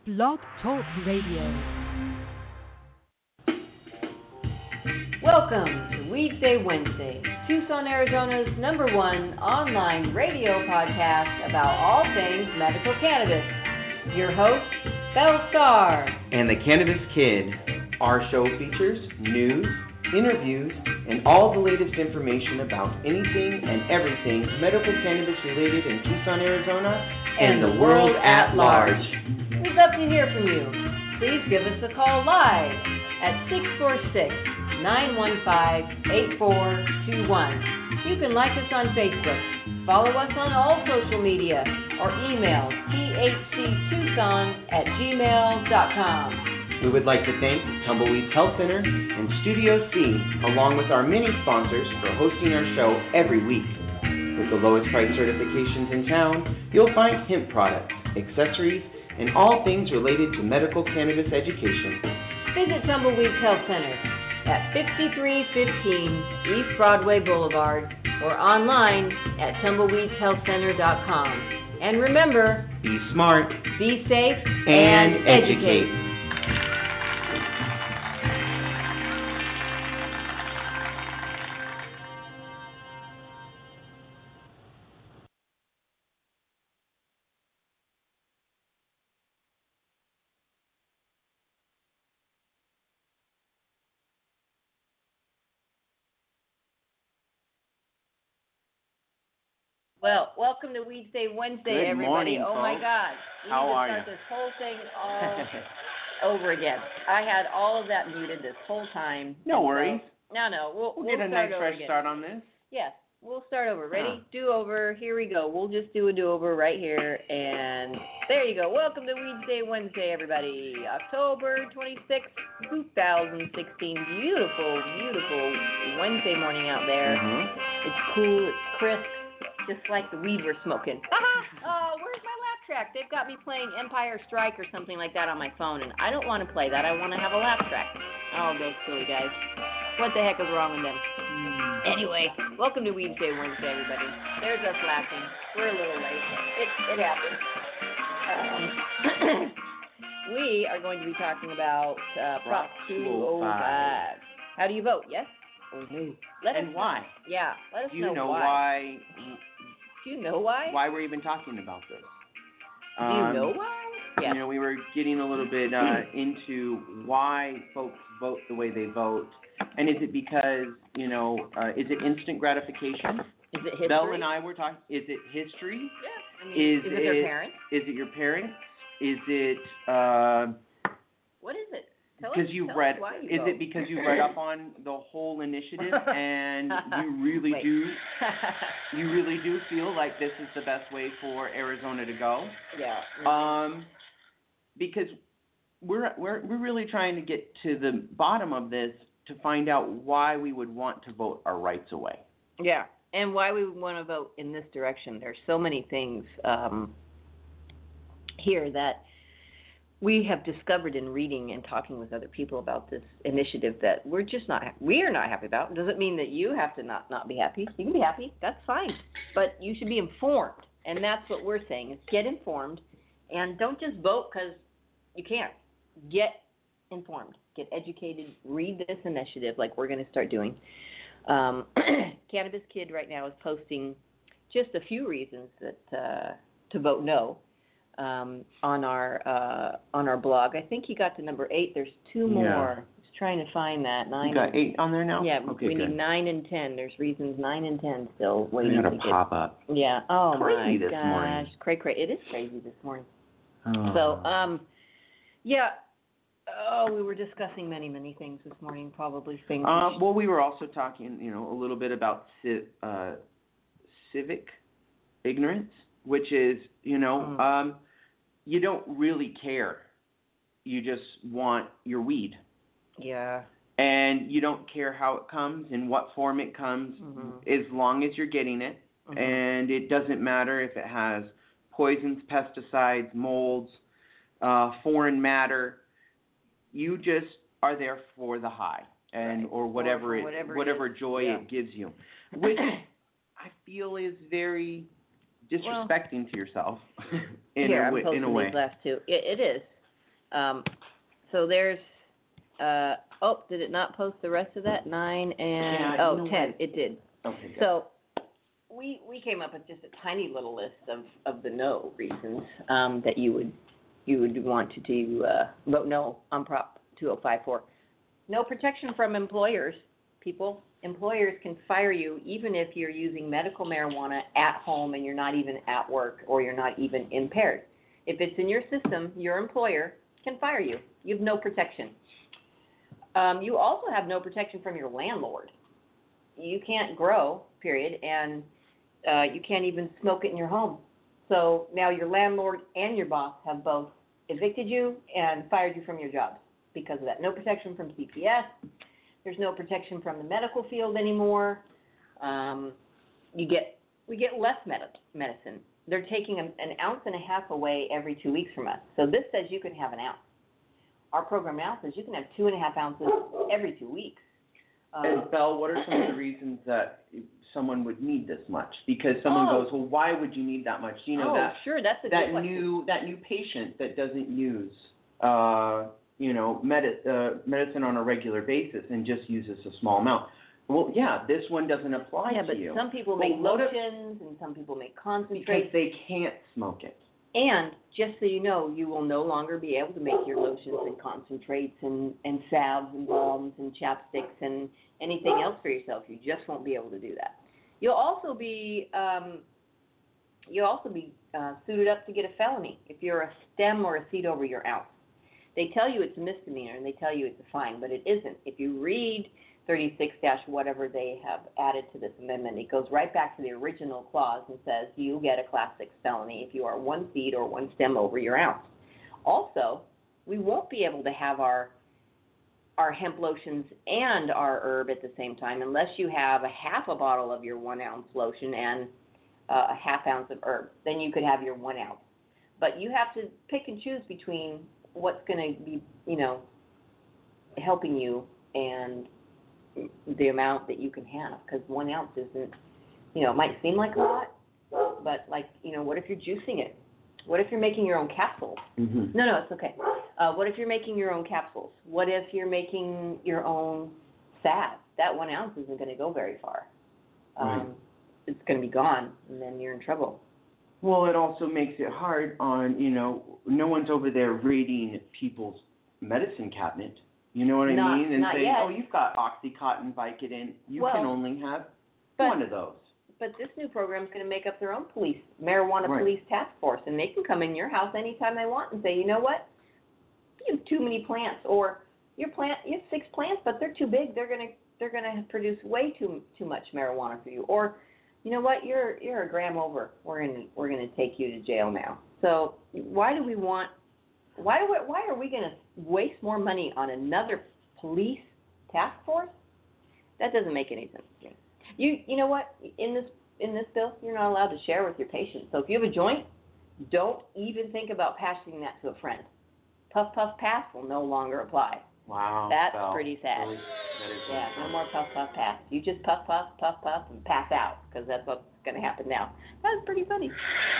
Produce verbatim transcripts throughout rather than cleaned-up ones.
Blog Talk Radio. Welcome to Weedsday Wednesday, Tucson, Arizona's number one online radio podcast about all things medical cannabis. Your host, Belle Starr. And the Cannabis Kid. Our show features news, interviews, and all the latest information about anything and everything medical cannabis related in Tucson, Arizona, and, and the world at large. We'd love to hear from you. Please give us a call live at six four six, nine one five, eight four two one. You can like us on Facebook, follow us on all social media, or email t h c tucson at gmail dot com. We would like to thank Tumbleweeds Health Center and Studio C, along with our many sponsors, for hosting our show every week. With the lowest price certifications in town, you'll find hemp products, accessories, and all things related to medical cannabis education. Visit Tumbleweeds Health Center at fifty-three fifteen East Broadway Boulevard or online at tumbleweeds health center dot com. And remember, be smart, be safe, and, and educate. educate. Well, welcome to Weedsday Wednesday, Good everybody. morning, oh folks. my God. We How need to are start you? this whole thing all over again. I had all of that muted this whole time. No so- worries. No, no. We'll, We'll, we'll get a start nice over fresh again. start on this. Yes, we'll start over. Ready? Huh. Do over. Here we go. We'll just do a do over right here. And there you go. Welcome to Weedsday Wednesday, everybody. October twenty-sixth, twenty sixteen. Beautiful, beautiful Wednesday morning out there. Mm-hmm. It's cool. It's crisp. Just like the weed we're smoking. Oh, where's my lap track? They've got me playing Empire Strike or something like that on my phone, and I don't want to play that. I want to have a lap track. Oh, those silly guys. What the heck is wrong with them? Anyway, welcome to Weedsday Wednesday, everybody. There's us laughing. We're a little late. It, it happens. Um, we are going to be talking about uh, Prop two oh five. How do you vote? Yes? Or no? Let And us why? Know. Yeah, let us Do you know why. why? Do you know why? Why we're even talking about this? Do Um, you know why? Yes. You know, we were getting a little bit uh, into why folks vote the way they vote, and is it because you know, uh, is it instant gratification? Is it history? Belle and I were talking. Is it history? Yeah. I mean, Is, is it their parents? Is it your parents? Is it? Uh, What is it? Tell Because us, you tell read, us why you is vote. it because you read up on the whole initiative and you really Wait. do, you really do feel like this is the best way for Arizona to go? Yeah. Um, because we're we're we're really trying to get to the bottom of this to find out why we would want to vote our rights away. Yeah, and why we want to vote in this direction. There's so many things um, here that we have discovered in reading and talking with other people about this initiative that we're just not, we are not happy about. It doesn't mean that you have to not, not be happy. You can be happy. That's fine. But you should be informed. And that's what we're saying is get informed and don't just vote because you can't. Get informed. Get educated. Read this initiative like we're going to start doing. Um, Cannabis Kid right now is posting just a few reasons that uh, to vote no. Um, on our uh, on our blog. I think he got to number eight. There's two more. Yeah. He's trying to find that. Nine. You got eight on there now? Yeah, Okay, we good. need nine and ten. There's reasons nine and ten still They're waiting going to to pop up. get. Yeah. Oh Crazy my this gosh. morning. Cray cray. It is crazy this morning. Oh. So um, yeah. Oh, we were discussing many many things this morning. Probably things. we Uh, should- well, we were also talking, you know, a little bit about ci- uh, civic ignorance, which is, you know, Mm. um, you don't really care. You just want your weed. Yeah. And you don't care how it comes, in what form it comes, Mhm. as long as you're getting it. Mhm. And it doesn't matter if it has poisons, pesticides, molds, uh, foreign matter. You just are there for the high and Right. or whatever Or it, whatever it whatever is. joy Yeah. it gives you, which I feel is very disrespecting to yourself in Here, a I'm way. posting In a way. these last two. It, it is. Um, so there's, uh, oh, did it not post the rest of that? Nine and, Yeah, oh, you know ten, what? it did. Okay, good. So we, we came up with just a tiny little list of, of the no reasons, um, that you would, you would want to do, uh, vote no on Prop two oh five four. No protection from employers, people. Employers can fire you even if you're using medical marijuana at home and you're not even at work or you're not even impaired. If it's in your system, your employer can fire you. You have no protection. Um, you also have no protection from your landlord. You can't grow, period, and uh, you can't even smoke it in your home. So now your landlord and your boss have both evicted you and fired you from your jobs because of that. No protection from C P S. There's no protection from the medical field anymore. Um, you get we get less med- medicine. They're taking an, an ounce and a half away every two weeks from us. So this says you can have an ounce. Our program now says you can have two and a half ounces every two weeks. Um, And Belle, what are some of the reasons that someone would need this much? Because someone Oh. goes, well, why would you need that much? You know oh, that sure, that's a that good question. new that new patient that doesn't use uh, you know medi- uh, medicine on a regular basis and just uses a small amount. Well, yeah, this one doesn't apply yeah, to but you. some people Well, make what if- lotions and some people make because concentrates. they can't smoke it. And just so you know, you will no longer be able to make your lotions and concentrates and, and salves and balms and chapsticks and anything else for yourself. You just won't be able to do that. You'll also be um, you'll also be uh, suited up to get a felony if you're a stem or a seed over your ounce. They tell you it's a misdemeanor and they tell you it's a fine, but it isn't. If you read thirty-six dash whatever they have added to this amendment, it goes right back to the original clause and says you get a class six felony if you are one seed or one stem over your ounce. Also, we won't be able to have our our hemp lotions and our herb at the same time unless you have a half a bottle of your one ounce lotion and uh, a half ounce of herb. Then you could have your one ounce. But you have to pick and choose between what's going to be, you know, helping you and the amount that you can have, because one ounce isn't, you know, it might seem like a lot, but like, you know, what if you're juicing it? What if you're making your own capsules? Mm-hmm. No, no, it's okay. Uh, what if you're making your own capsules? What if you're making your own salve? That one ounce isn't going to go very far. Um, Right. It's going to be gone, and then you're in trouble. Well, it also makes it hard on, you know, no one's over there raiding people's medicine cabinet. You know what I Not- mean? And not saying, yet. oh, you've got Oxycontin, Vicodin. You Well, can only have but- one of those. But this new program is going to make up their own police, marijuana Right. police task force, and they can come in your house anytime they want and say, you know what, you have too many plants, or your plant, you have six plants, but they're too big. They're going to they're going to produce way too too much marijuana for you. Or, you know what, you're you're a gram over. We're going to we're going to take you to jail now. So why do we want? Why do we, why are we going to waste more money on another police task force? That doesn't make any sense to me. You you know what? In this in this bill, you're not allowed to share with your patient. So if you have a joint, don't even think about passing that to a friend. Puff puff pass will no longer apply. Wow. That's Belle. pretty sad. Really, that is Yeah, really no sad. more puff puff pass. You just puff puff puff puff and pass out, because that's what's going to happen now. That's pretty funny.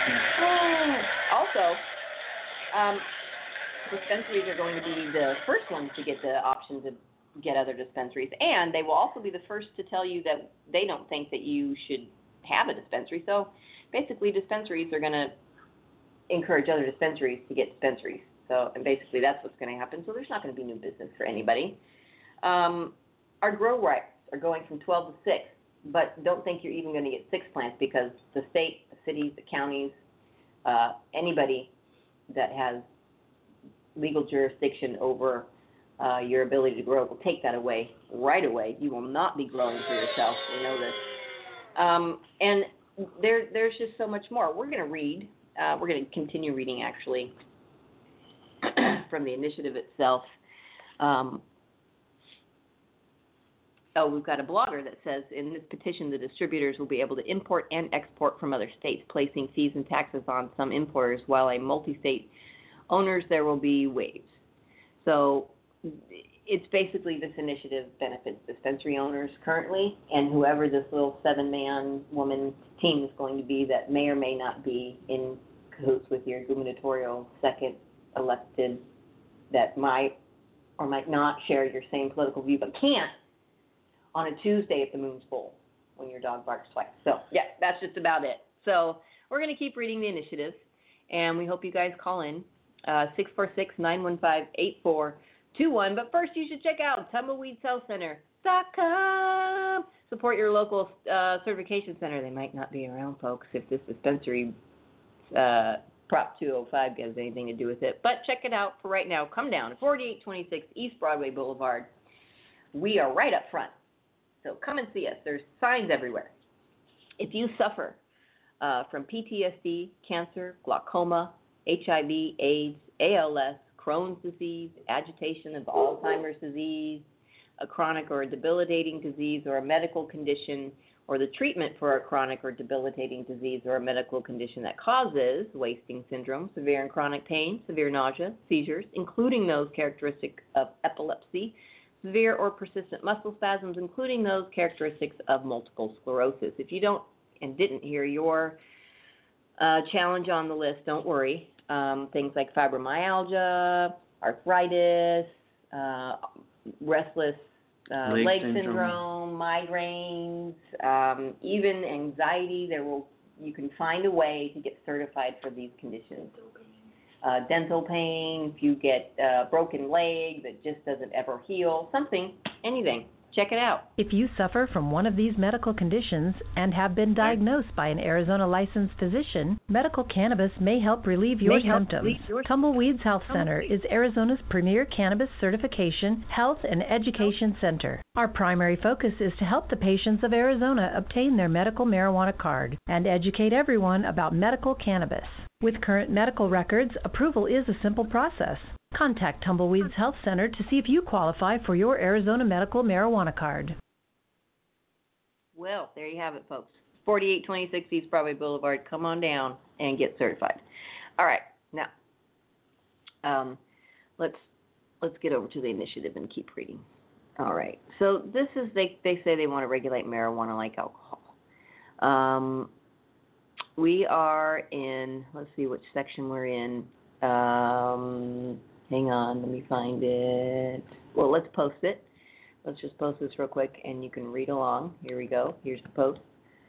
Also, um, dispensaries are going to be the first ones to get the option to get other dispensaries, and they will also be the first to tell you that they don't think that you should have a dispensary. So basically, dispensaries are going to encourage other dispensaries to get dispensaries. So, and basically that's what's going to happen. So there's not going to be new business for anybody. Um, our grow rights are going from twelve to six, but don't think you're even going to get six plants, because the state, the cities, the counties, uh, anybody that has legal jurisdiction over uh, your ability to grow will take that away right away. You will not be growing for yourself. We know this. Um, and there, there's just so much more. We're going to read. Uh, we're going to continue reading, actually, from the initiative itself. Um, oh, we've got a blogger that says, in this petition, the distributors will be able to import and export from other states, placing fees and taxes on some importers, while a multi-state owners there will be waived. So it's basically, this initiative benefits dispensary owners currently, and whoever this little seven-man woman team is going to be that may or may not be in cahoots with your gubernatorial second elected that might or might not share your same political view, but can't on a Tuesday if the moon's full when your dog barks twice. So, yeah, that's just about it. So we're going to keep reading the initiatives, and we hope you guys call in, uh, six four six, nine one five, eight four two one. But first, you should check out tumbleweeds health center dot com. Support your local uh, certification center. They might not be around, folks, if this dispensary uh, Prop two oh five has anything to do with it. But check it out for right now. Come down to forty-eight twenty-six East Broadway Boulevard. We are right up front. So come and see us. There's signs everywhere. If you suffer uh, from P T S D, cancer, glaucoma, H I V, AIDS, A L S, Crohn's disease, agitation of Alzheimer's disease, a chronic or a debilitating disease or a medical condition, or the treatment for a chronic or debilitating disease or a medical condition that causes wasting syndrome, severe and chronic pain, severe nausea, seizures, including those characteristic of epilepsy, severe or persistent muscle spasms, including those characteristics of multiple sclerosis. If you don't and didn't hear your uh, challenge on the list, don't worry. Um, things like fibromyalgia, arthritis, uh, restless uh, leg, leg syndrome. syndrome, migraines, um, even anxiety. There will you can find a way to get certified for these conditions. Uh, dental pain, if you get a uh, broken leg that just doesn't ever heal, something, anything. Check it out. If you suffer from one of these medical conditions and have been diagnosed by an Arizona licensed physician, medical cannabis may help relieve your may symptoms. Relieve your... Tumbleweeds Health Center is Arizona's premier cannabis certification, health, and education center. Our primary focus is to help the patients of Arizona obtain their medical marijuana card and educate everyone about medical cannabis. With current medical records, approval is a simple process. Contact Tumbleweeds Health Center to see if you qualify for your Arizona medical marijuana card. Well, there you have it, folks. forty-eight twenty-six East Broadway Boulevard. Come on down and get certified. All right, now um, let's let's get over to the initiative and keep reading. All right. So this is they they say they want to regulate marijuana like alcohol. Um, we are in. Let's see which section we're in. Um, hang on, let me find it. Well, let's post it. Let's just post this real quick, and you can read along. Here we go. Here's the post.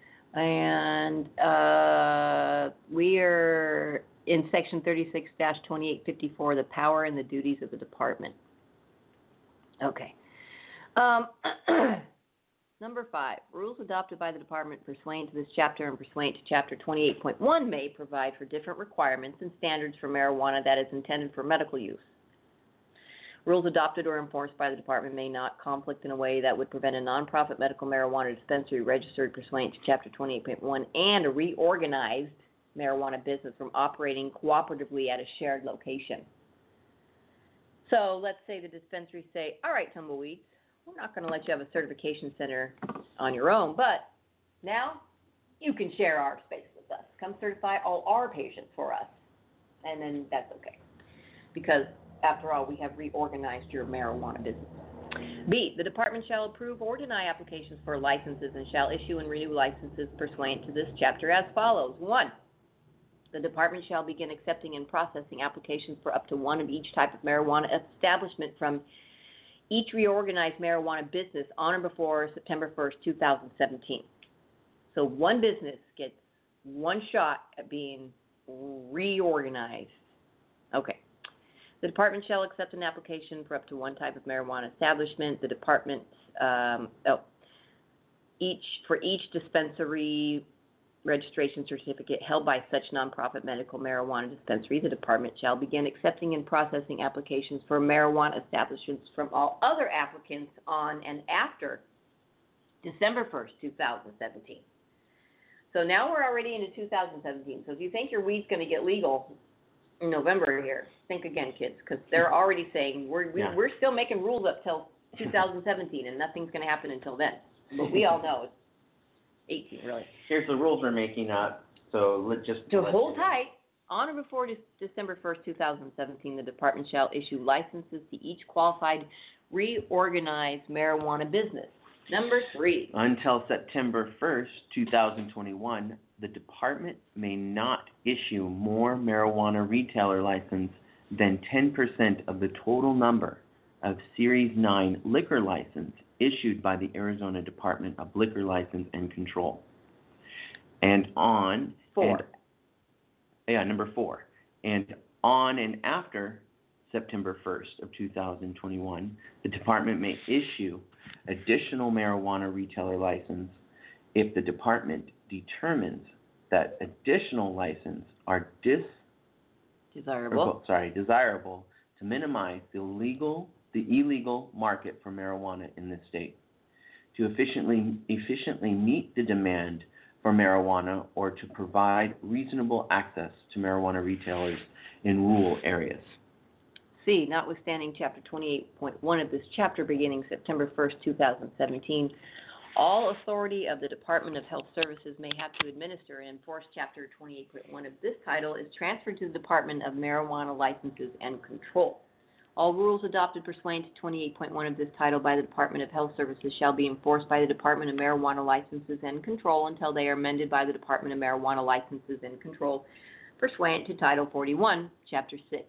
And uh, we are in section thirty-six dash twenty-eight fifty-four, the power and the duties of the department. Okay. Um, number five, rules adopted by the department pursuant to this chapter and pursuant to chapter twenty-eight point one may provide for different requirements and standards for marijuana that is intended for medical use. Rules adopted or enforced by the department may not conflict in a way that would prevent a nonprofit medical marijuana dispensary registered pursuant to chapter twenty-eight point one and a reorganized marijuana business from operating cooperatively at a shared location. So let's say the dispensaries say, all right, Tumbleweeds, we're not going to let you have a certification center on your own, but now you can share our space with us. Come certify all our patients for us. And then that's okay. Because, after all, we have reorganized your marijuana business. B, the department shall approve or deny applications for licenses and shall issue and renew licenses pursuant to this chapter as follows. One, the department shall begin accepting and processing applications for up to one of each type of marijuana establishment from each reorganized marijuana business on or before September first, two thousand seventeen. So one business gets one shot at being reorganized. Okay. The department shall accept an application for up to one type of marijuana establishment. The department, um, oh, each for each dispensary registration certificate held by such nonprofit medical marijuana dispensary, the department shall begin accepting and processing applications for marijuana establishments from all other applicants on and after December first, two thousand seventeen. So now we're already into two thousand seventeen. So if you think your weed's going to get legal in November here, think again, kids, because they're already saying we're we, yeah. we're still making rules up till two thousand seventeen, and nothing's going to happen until then. But we all know it's eighteen, really. Here's the rules we're making up, so let's just... So let's hold tight. On or before December first, two thousand seventeen, the department shall issue licenses to each qualified reorganized marijuana business. Number three. Until September first, two thousand twenty-one, the department may not issue more marijuana retailer license than ten percent of the total number of Series nine liquor license issued by the Arizona Department of Liquor License and Control. And on... Four. And, yeah, number four. And on and after September first of two thousand twenty-one, the department may issue additional marijuana retailer license if the department determines that additional licenses are dis desirable. Or, sorry, desirable to minimize the legal, the illegal market for marijuana in the state, to efficiently efficiently meet the demand for marijuana, or to provide reasonable access to marijuana retailers in rural areas. C, notwithstanding Chapter twenty-eight point one of this chapter beginning September first, two thousand seventeen, all authority of the Department of Health Services may have to administer and enforce Chapter twenty-eight point one of this title is transferred to the Department of Marijuana Licenses and Control. All rules adopted pursuant to twenty-eight point one of this title by the Department of Health Services shall be enforced by the Department of Marijuana Licenses and Control until they are amended by the Department of Marijuana Licenses and Control pursuant to Title forty-one, Chapter six.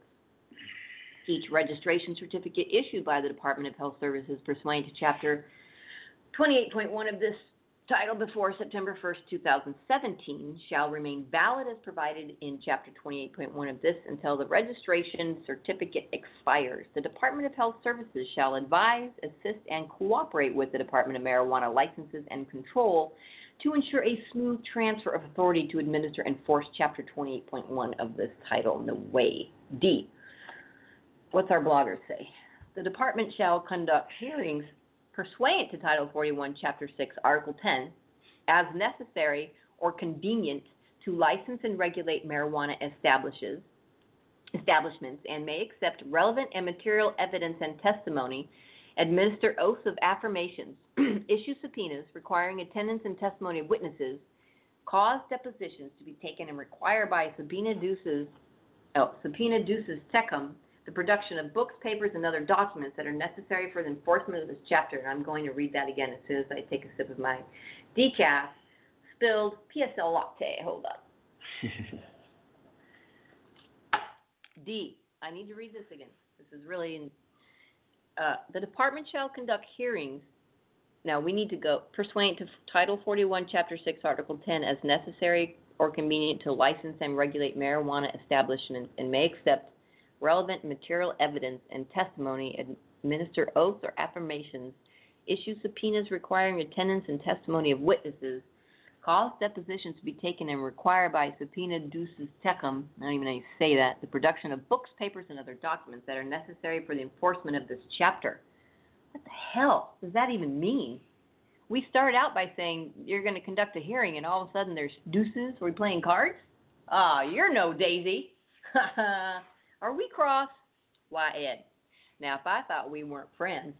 Each registration certificate issued by the Department of Health Services pursuant to Chapter twenty-eight point one of this title before September first, two thousand seventeen shall remain valid as provided in Chapter twenty-eight point one of this until the registration certificate expires. The Department of Health Services shall advise, assist, and cooperate with the Department of Marijuana Licenses and Control to ensure a smooth transfer of authority to administer and enforce Chapter twenty-eight point one of this title in the way. D. What's our bloggers say? The department shall conduct hearings pursuant to Title forty-one, Chapter six, Article ten, as necessary or convenient to license and regulate marijuana establishes, establishments, and may accept relevant and material evidence and testimony, administer oaths of affirmations, issue subpoenas requiring attendance and testimony of witnesses, cause depositions to be taken, and require by subpoena duces, oh, subpoena duces tecum, the production of books, papers, and other documents that are necessary for the enforcement of this chapter. And I'm going to read that again as soon as I take a sip of my decaf, spilled P S L latte. Hold up. D. I need to read this again. This is really in, uh, the department shall conduct hearings. Now, we need to go pursuant to Title forty-one, Chapter six, Article ten, as necessary or convenient to license and regulate marijuana establishments, and may accept relevant material evidence and testimony, administer oaths or affirmations, issue subpoenas requiring attendance and testimony of witnesses, cause depositions to be taken, and require by subpoena duces tecum, I don't even know how you say that, the production of books, papers, and other documents that are necessary for the enforcement of this chapter. What the hell does that even mean? We started out by saying you're going to conduct a hearing, and all of a sudden there's deuces. Are we playing cards? Ah, you're no Daisy. Are we cross? Why, Ed. Now, if I thought we weren't friends.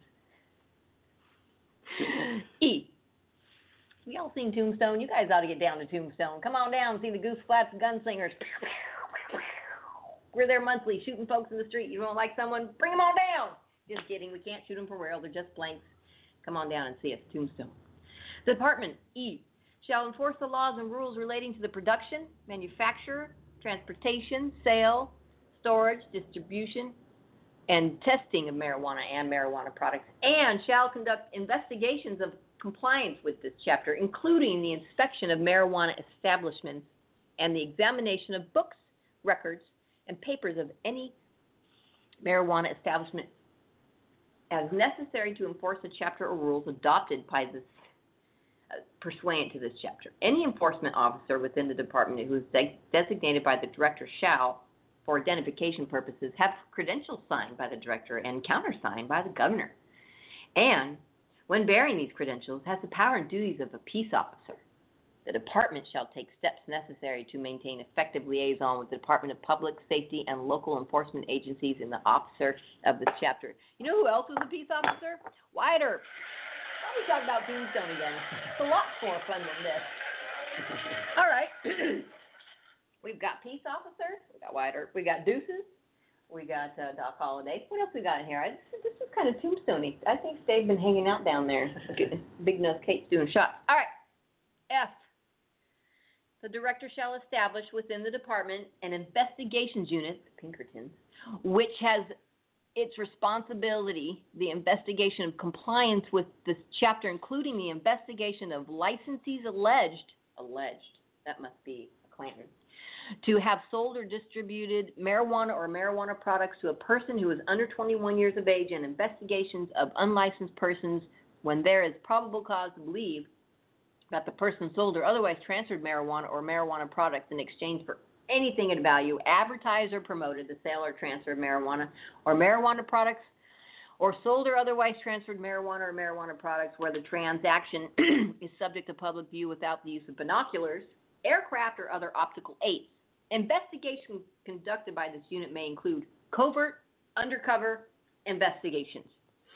E. We all seen Tombstone. You guys ought to get down to Tombstone. Come on down and see the Goose Flats Gunslingers. We're there monthly, shooting folks in the street. You don't like someone? Bring them on down. Just kidding. We can't shoot them for real. They're just blanks. Come on down and see us, Tombstone. The Department, E, shall enforce the laws and rules relating to the production, manufacture, transportation, sale, storage, distribution, and testing of marijuana and marijuana products, and shall conduct investigations of compliance with this chapter, including the inspection of marijuana establishments and the examination of books, records, and papers of any marijuana establishment as necessary to enforce the chapter or rules adopted by this uh, pursuant to this chapter. Any enforcement officer within the department who is de- designated by the director shall, for identification purposes, have credentials signed by the director and countersigned by the governor. And, when bearing these credentials, has the power and duties of a peace officer. The department shall take steps necessary to maintain effective liaison with the Department of Public Safety and local enforcement agencies and the officer of this chapter. You know who else was a peace officer? Wyatt Earp. Why don't we talk about Tombstone again? It's a lot more fun than this. All right. We've got peace officers. We got Wyatt Earp. We got Deuces. We got uh, Doc Holliday. What else we got in here? I, this, this is kind of Tombstone-y. I think they've been hanging out down there. Big Nose Kate's doing shots. All right. F. the director shall establish within the department an investigations unit, Pinkertons, which has its responsibility, the investigation of compliance with this chapter, including the investigation of licensees alleged, alleged, that must be a Clanton, to have sold or distributed marijuana or marijuana products to a person who is under twenty-one years of age, and investigations of unlicensed persons when there is probable cause to believe that the person sold or otherwise transferred marijuana or marijuana products in exchange for anything in value, advertised or promoted the sale or transfer of marijuana or marijuana products, or sold or otherwise transferred marijuana or marijuana products where the transaction is subject to public view without the use of binoculars, aircraft, or other optical aids. Investigations conducted by this unit may include covert, undercover investigations.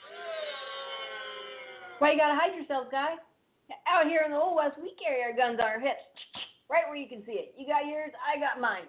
Why you gotta hide yourselves, guys? Out here in the Old West, we carry our guns on our hips, right where you can see it. You got yours, I got mine.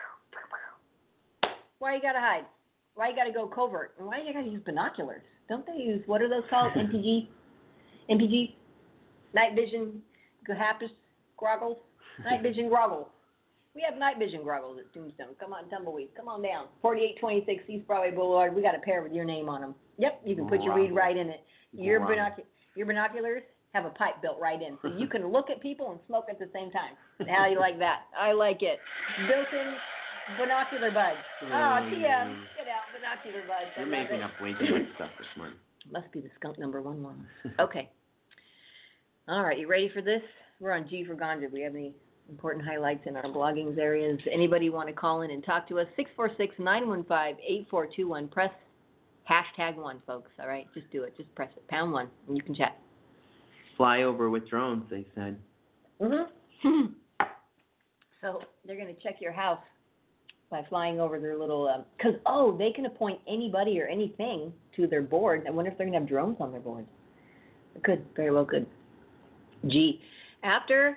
Why you gotta hide? Why you gotta go covert? And why you gotta use binoculars? Don't they use, what are those called? M P G? M P G? Night vision, Gahapis, goggles? Night vision goggles. We have night vision goggles at Tombstone. Come on, Tumbleweed. Come on down. forty-eight twenty-six East Broadway Boulevard. We got a pair with your name on them. Yep, you can put your read right in it. Your, binoc- your binoculars have a pipe built right in, so you can look at people and smoke at the same time. How you like that? I like it. Built-in binocular buds. Oh, Tia, get out, binocular buds. You're making up way too much stuff this morning. Must be the skunk number one one. Okay. All right, you ready for this? We're on G for Ganja. Do we have any important highlights in our blogging areas? Anybody want to call in and talk to us? six four six, nine one five, eight four two one. Press hashtag one, folks. All right, just do it. Just press it. Pound one, and you can chat. Fly over with drones, they said. Mm-hmm. So they're going to check your house by flying over their little, because, um, oh, they can appoint anybody or anything to their board. I wonder if they're going to have drones on their board. It could, very well could. G, after,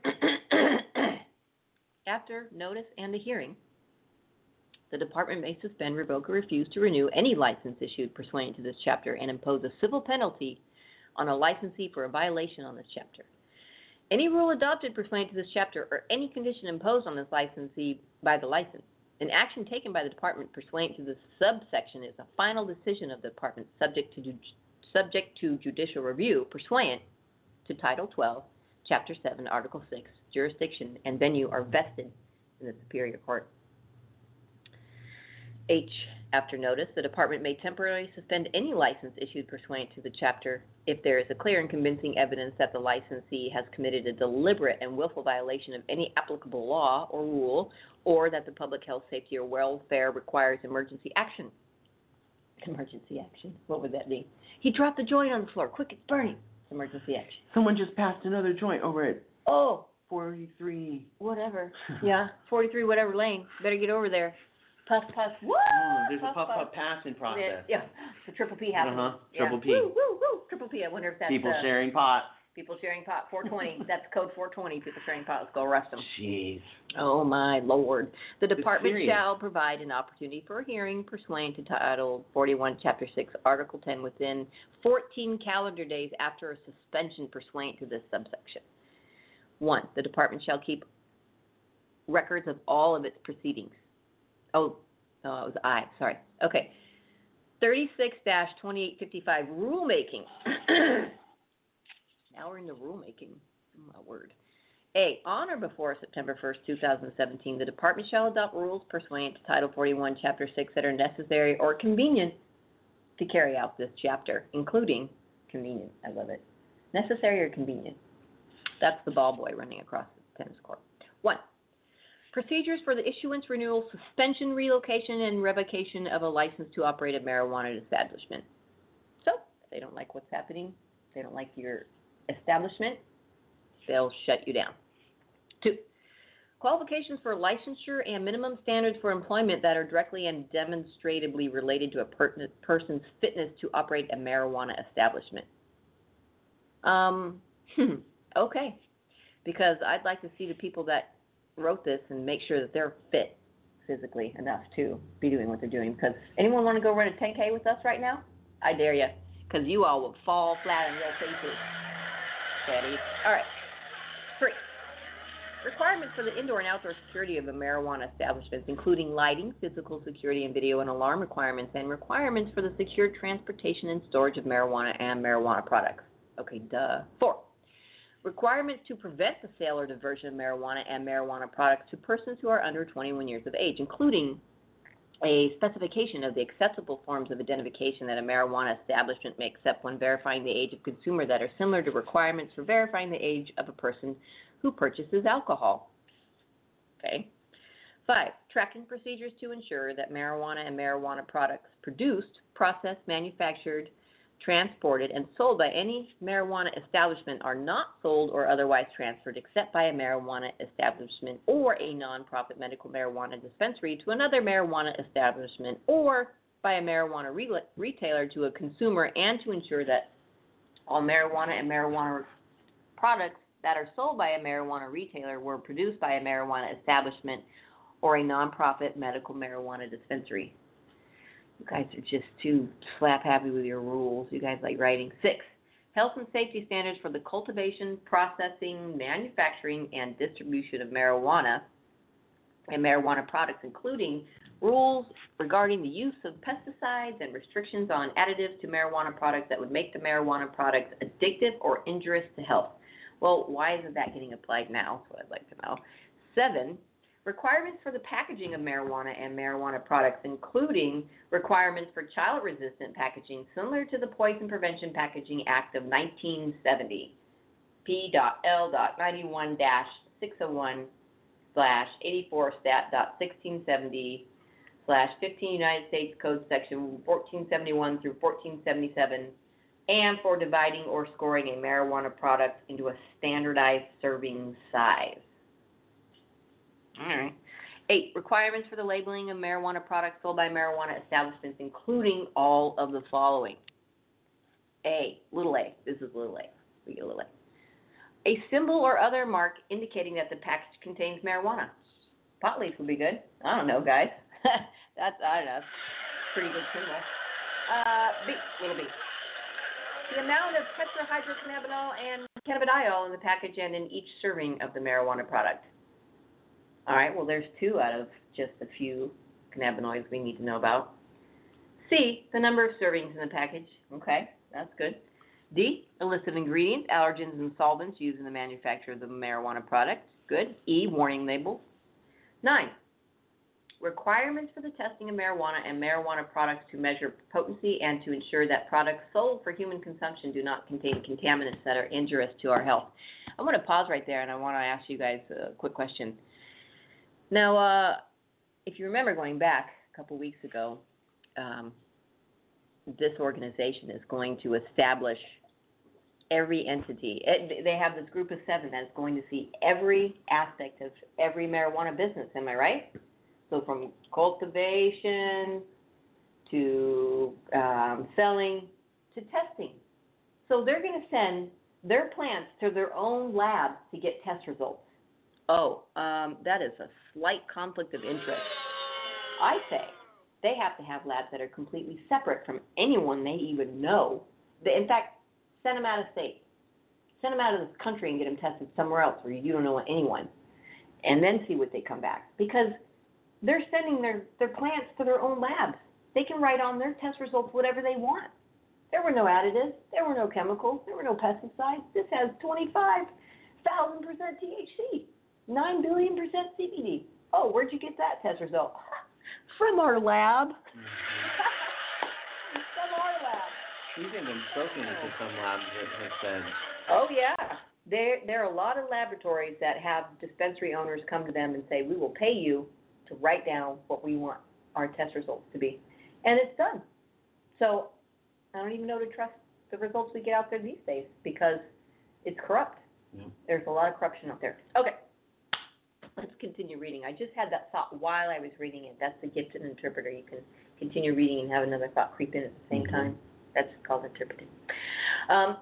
after notice and the hearing, the department may suspend, revoke, or refuse to renew any license issued pursuant to this chapter and impose a civil penalty on a licensee for a violation on this chapter. Any rule adopted pursuant to this chapter or any condition imposed on this licensee by the license, an action taken by the department pursuant to this subsection is a final decision of the department subject to, subject to judicial review pursuant to Title twelve, Chapter seven, Article six. Jurisdiction and venue are vested in the Superior Court. H. After notice, the department may temporarily suspend any license issued pursuant to the chapter if there is a clear and convincing evidence that the licensee has committed a deliberate and willful violation of any applicable law or rule, or that the public health, safety, or welfare requires emergency action. Emergency action? What would that be? He dropped the joint on the floor. Quick, it's burning. It's emergency action. Someone just passed another joint over at oh forty-three. Whatever. Yeah, forty-three whatever lane. Better get over there. Puff, puff, woo! Oh, there's puff, a puff, puff, puff passing process. Yeah, the triple P happens. Uh-huh, triple yeah. P. Woo, woo, woo, triple P. I wonder if that's... People uh, sharing pot. People sharing pot, four twenty. That's code four twenty, people sharing pot. Let's go arrest them. Jeez. Oh, my Lord. The It's department serious. shall provide an opportunity for a hearing pursuant to Title forty-one, Chapter six, Article ten, within fourteen calendar days after a suspension pursuant to this subsection. One, the department shall keep records of all of its proceedings. Oh, no, it was I. Sorry. Okay. thirty-six dash twenty-eight fifty-five, rulemaking. Now we're into rulemaking. Oh, my word. A, on or before September first, two thousand seventeen, the department shall adopt rules pursuant to Title forty-one, Chapter six that are necessary or convenient to carry out this chapter, including convenient. I love it. Necessary or convenient. That's the ball boy running across the tennis court. One, procedures for the issuance, renewal, suspension, relocation, and revocation of a license to operate a marijuana establishment. So, if they don't like what's happening, if they don't like your establishment, they'll shut you down. Two, qualifications for licensure and minimum standards for employment that are directly and demonstrably related to a per- person's fitness to operate a marijuana establishment. Um, hmm, okay. Because I'd like to see the people that wrote this and make sure that they're fit physically enough to be doing what they're doing. Because anyone want to go run a ten K with us right now? I dare you. Because you all will fall flat on your faces. Fatty. All right. Three. Requirements for the indoor and outdoor security of a marijuana establishments, including lighting, physical security and video and alarm requirements, and requirements for the secure transportation and storage of marijuana and marijuana products. Okay, duh. Four, requirements to prevent the sale or diversion of marijuana and marijuana products to persons who are under twenty-one years of age, including a specification of the acceptable forms of identification that a marijuana establishment may accept when verifying the age of consumer that are similar to requirements for verifying the age of a person who purchases alcohol. Okay. Five, tracking procedures to ensure that marijuana and marijuana products produced, processed, manufactured, transported, and sold by any marijuana establishment are not sold or otherwise transferred except by a marijuana establishment or a nonprofit medical marijuana dispensary to another marijuana establishment or by a marijuana re- retailer to a consumer, and to ensure that all marijuana and marijuana products that are sold by a marijuana retailer were produced by a marijuana establishment or a nonprofit medical marijuana dispensary. You guys are just too slap happy with your rules. You guys like writing. Six, health and safety standards for the cultivation, processing, manufacturing, and distribution of marijuana and marijuana products, including rules regarding the use of pesticides and restrictions on additives to marijuana products that would make the marijuana products addictive or injurious to health. Well, why isn't that getting applied now? That's what I'd like to know. Seven, requirements for the packaging of marijuana and marijuana products, including requirements for child-resistant packaging, similar to the Poison Prevention Packaging Act of nineteen seventy, P L ninety-one dash six oh one slash eighty-four stat sixteen seventy slash fifteen United States Code Section fourteen seventy-one through fourteen seventy-seven, and for dividing or scoring a marijuana product into a standardized serving size. All right. Eight, requirements for the labeling of marijuana products sold by marijuana establishments, including all of the following. A, little a. This is little a. We get a little a. A symbol or other mark indicating that the package contains marijuana. Pot leaf would be good. I don't know, guys. That's, I don't know, pretty good symbol. Uh, B, little b. The amount of tetrahydrocannabinol and cannabidiol in the package and in each serving of the marijuana product. All right, well, there's two out of just a few cannabinoids we need to know about. C, the number of servings in the package. Okay, that's good. D, a list of ingredients, allergens, and solvents used in the manufacture of the marijuana product. Good. E, warning label. Nine, requirements for the testing of marijuana and marijuana products to measure potency and to ensure that products sold for human consumption do not contain contaminants that are injurious to our health. I want to pause right there, and I want to ask you guys a quick question. Now, uh, if you remember going back a couple weeks ago, um, this organization is going to establish every entity. It, they have this group of seven that is going to see every aspect of every marijuana business. Am I right? So from cultivation to um, selling to testing. So they're going to send their plants to their own lab to get test results. Oh, um, that is a slight conflict of interest. I say they have to have labs that are completely separate from anyone they even know. They, in fact, send them out of state. Send them out of this country and get them tested somewhere else where you don't know anyone, and then see what they come back. Because they're sending their, their plants to their own labs. They can write on their test results whatever they want. There were no additives. There were no chemicals. There were no pesticides. This has twenty-five thousand percent T H C. nine billion percent C B D. Oh, where'd you get that test result? From our lab. Mm-hmm. From our lab. Even in spoken to some labs that have said. Oh, yeah. There, there are a lot of laboratories that have dispensary owners come to them and say, we will pay you to write down what we want our test results to be. And it's done. So I don't even know to trust the results we get out there these days because it's corrupt. Yeah. There's a lot of corruption out there. Okay. Let's continue reading. I just had that thought while I was reading it. That's the gift of an interpreter. You can continue reading and have another thought creep in at the same mm-hmm. time. That's called interpreting. Um,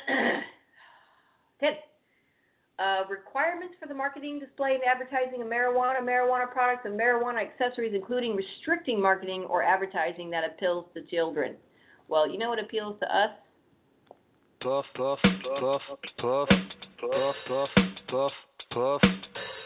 ten. Uh, requirements for the marketing, display, and advertising of marijuana, marijuana products, and marijuana accessories, including restricting marketing or advertising that appeals to children. Well, you know what appeals to us? Puff, puff, puff, puff, puff, puff, puff, puff,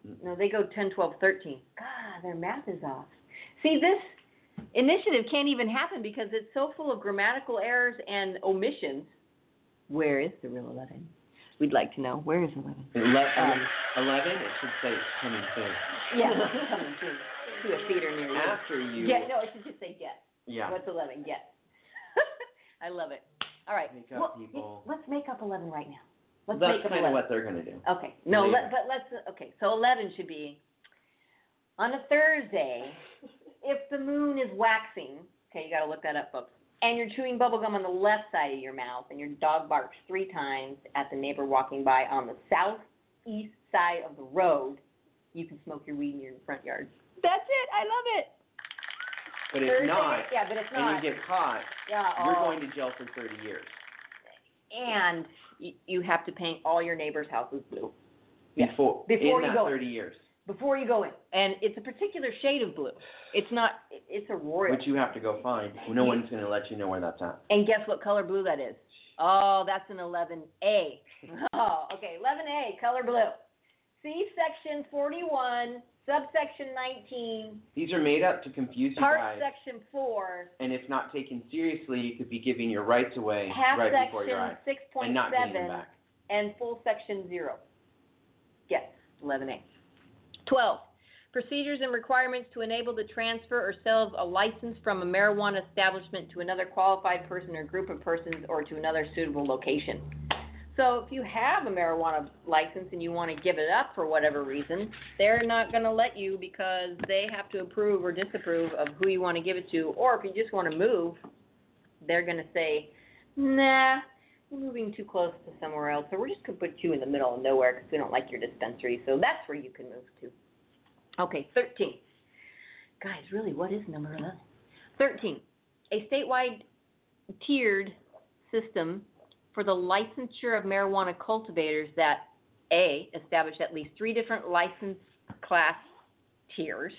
No, they go ten, twelve, thirteen. God, their math is off. See, this initiative can't even happen because it's so full of grammatical errors and omissions. Where is the real eleven? We'd like to know. Where is eleven? Um, eleven, it should say coming soon. Yeah, coming soon to a theater near you. After you. Get, no, it should just say get. Yeah. What's eleven? Get. I love it. All right. Make up well, people. Let's make up eleven right now. Let's That's make up kind eleven. of what they're going to do. Okay. No, Later. let, but let's, okay, so eleven should be, on a Thursday, if the moon is waxing, okay, you got to look that up, folks, and you're chewing bubble gum on the left side of your mouth, and your dog barks three times at the neighbor walking by on the southeast side of the road, you can smoke your weed in your front yard. That's it. I love it. But if Thursday, not, yeah, but it's and not. you get caught, Yeah, you're oh. going to jail for thirty years. And you, you have to paint all your neighbors' houses blue. Before, Before in you that go. thirty years. Before you go in. And it's a particular shade of blue. It's not, it's a royal. Which you have to go find. No one's going to let you know where that's at. And guess what color blue that is? Oh, that's an eleven A. Oh, okay, eleven A, color blue. See section forty-one, subsection nineteen, These are made up to confuse you part guys. section four, And if not taken seriously, you could be giving your rights away half right before your section eyes. six point And not getting them seven, back. and full section zero. Yes, eleven A. twelve. Procedures and requirements to enable the transfer or sale of a license from a marijuana establishment to another qualified person or group of persons or to another suitable location. So if you have a marijuana license and you want to give it up for whatever reason, they're not going to let you because they have to approve or disapprove of who you want to give it to. Or if you just want to move, they're going to say, nah, we're moving too close to somewhere else, so we're just going to put you in the middle of nowhere because we don't like your dispensary. So that's where you can move to. Okay, thirteen. Guys, really, what is number eleven? thirteen. A statewide tiered system for the licensure of marijuana cultivators that, A, establish at least three different license class tiers.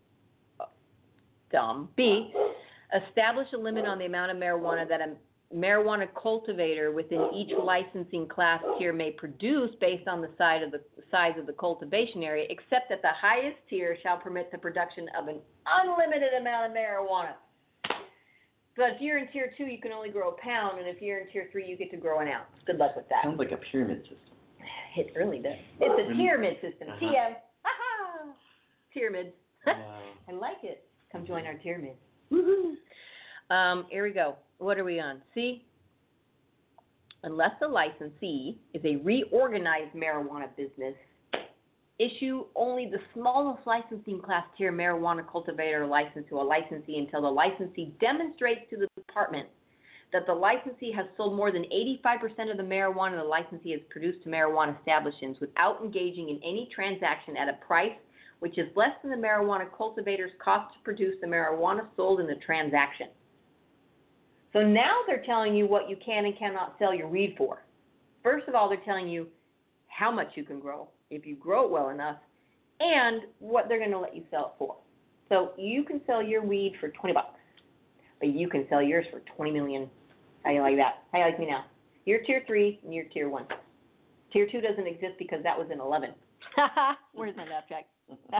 Dumb. B, establish a limit on the amount of marijuana that a marijuana cultivator within each licensing class tier may produce based on the size of the size of the cultivation area, except that the highest tier shall permit the production of an unlimited amount of marijuana. But if you're in tier two, you can only grow a pound, and if you're in tier three, you get to grow an ounce. Good luck with that. Sounds like a pyramid system. It really does. It's a pyramid system. Uh-huh. T M. Ha-ha. Pyramids. Wow. I like it. Come join our pyramid. Woohoo. Um, here we go. What are we on? C? Unless the licensee is a reorganized marijuana business, issue only the smallest licensing class tier marijuana cultivator license to a licensee until the licensee demonstrates to the department that the licensee has sold more than eighty-five percent of the marijuana the licensee has produced to marijuana establishments without engaging in any transaction at a price which is less than the marijuana cultivator's cost to produce the marijuana sold in the transaction. So now they're telling you what you can and cannot sell your weed for. First of all, they're telling you how much you can grow, if you grow it well enough, and what they're going to let you sell it for. So you can sell your weed for twenty bucks, but you can sell yours for twenty million. How you like that? How you like me now? You're tier three and you're tier one. Tier two doesn't exist because that was in eleven. Where's my lap jack?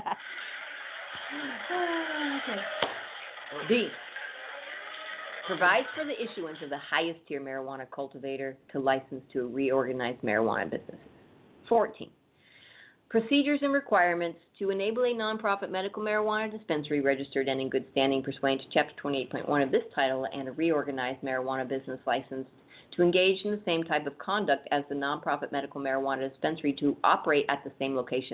Okay. B. Provides for the issuance of the highest tier marijuana cultivator to license to reorganized marijuana businesses. fourteen. Procedures and requirements to enable a nonprofit medical marijuana dispensary registered and in good standing pursuant to Chapter twenty-eight point one of this title and a reorganized marijuana business licensed to engage in the same type of conduct as the nonprofit medical marijuana dispensary to operate at the same location.